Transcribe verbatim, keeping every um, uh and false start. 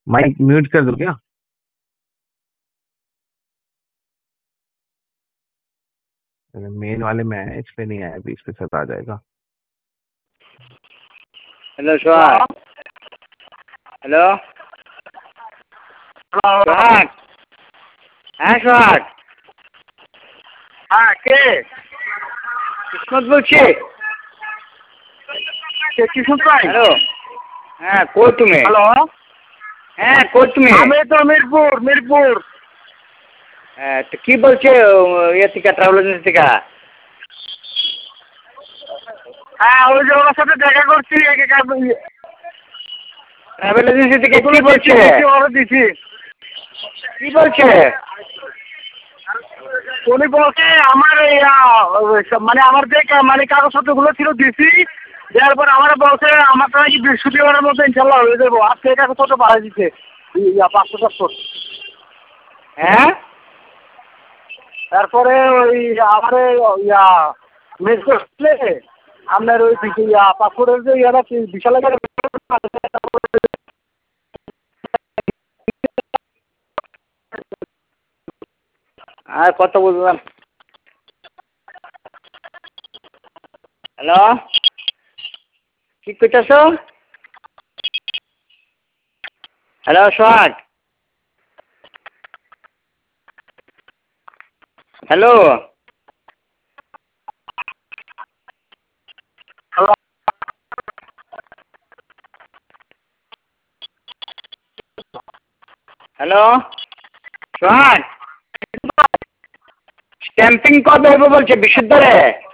Mic mute कर दो क्या? मेन वाले में है, इस पे नहीं आया, अभी इस पे सब आ जाएगा। हेलो सोहाग। हेलो সোহাগ। হ্যাঁ সোহাগ। হ্যাঁ কে? কিসমত বলছি। কে কিশোর ভাই? হ্যালো। হ্যাঁ কই তুমি? হ্যালো। হ্যাঁ কই তুমি? আমি তো মিরপুর মিরপুর। হ্যাঁ তো কি বলছে ইয়ে থেকে ট্রাভেল এজেন্সি থেকে? হ্যাঁ ওই যে ওনার সাথে দেখা করছি। ট্রাভেল এজেন্সি থেকে কি বলছে? অর্ডার দিছি। কি বলছে? উনি বলছে আমার মানে আমার যে মানে কাগজপত্রগুলো ছিল দিছি, দেওয়ার পর আমার বলছে আমার নাকি বৃহস্পতিবারের মধ্যে ইনশাল্লাহ হয়ে যাবো। আজকে কাগজপত্র পাঠিয়ে দিচ্ছে পাঁচশো পাঁচশো। হ্যাঁ তারপরে ওই আমার ইয়া মেস করলে আপনার ওই ইয়া পাসপোর্টের যে ইয়াটা বিশাল আর কত বুঝলাম। হ্যালো কি কইতাছ? Hello Sohag. Hello hello Sohag. Stamping কবে হবে বলছে বিশুদ্ধরে?